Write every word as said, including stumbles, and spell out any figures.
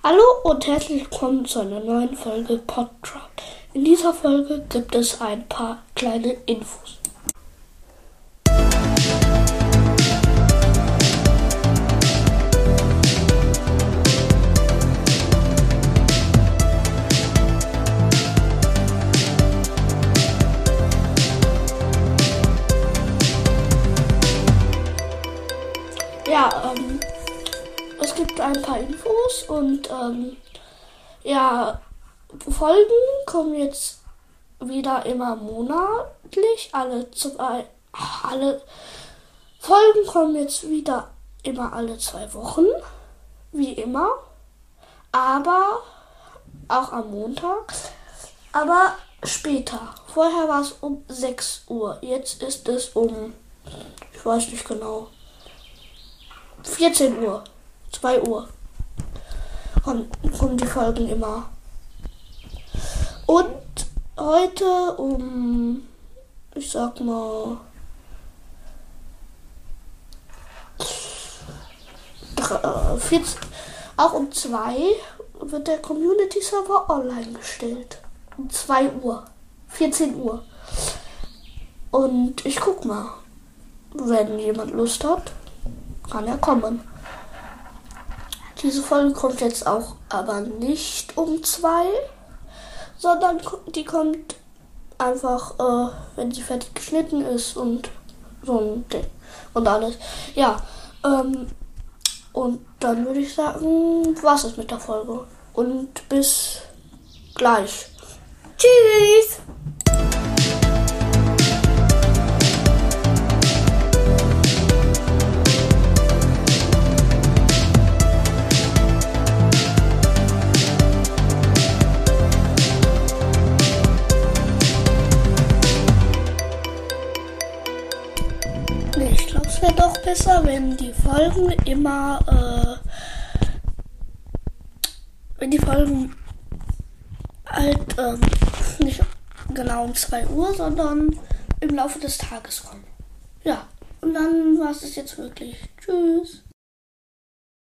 Hallo und herzlich willkommen zu einer neuen Folge Podtrap. In dieser Folge gibt es ein paar kleine Infos. Ja, ähm, es gibt ein paar Infos und ähm, ja, Folgen kommen jetzt wieder immer monatlich. Alle zwei, alle Folgen kommen jetzt wieder immer alle zwei Wochen, wie immer, aber auch am Montag, aber später. Vorher war es um sechs Uhr, jetzt ist es um, ich weiß nicht genau, vierzehn Uhr, zwei Uhr kommen, kommen die Folgen immer. Und heute um, ich sag mal, vierzehn, auch um zwei wird der Community Server online gestellt. Um zwei Uhr, vierzehn Uhr. Und ich guck mal, wenn jemand Lust hat, kann er kommen. Diese Folge kommt jetzt auch aber nicht um zwei, sondern die kommt einfach, äh, wenn sie fertig geschnitten ist und so ein Ding und alles. Ja, ähm, und dann würde ich sagen, war's es mit der Folge. Und bis gleich. Tschüss! Ich glaube, es wäre doch besser, wenn die Folgen immer, äh, wenn die Folgen halt ähm, nicht genau um zwei Uhr, sondern im Laufe des Tages kommen. Ja, und dann war es jetzt wirklich. Tschüss.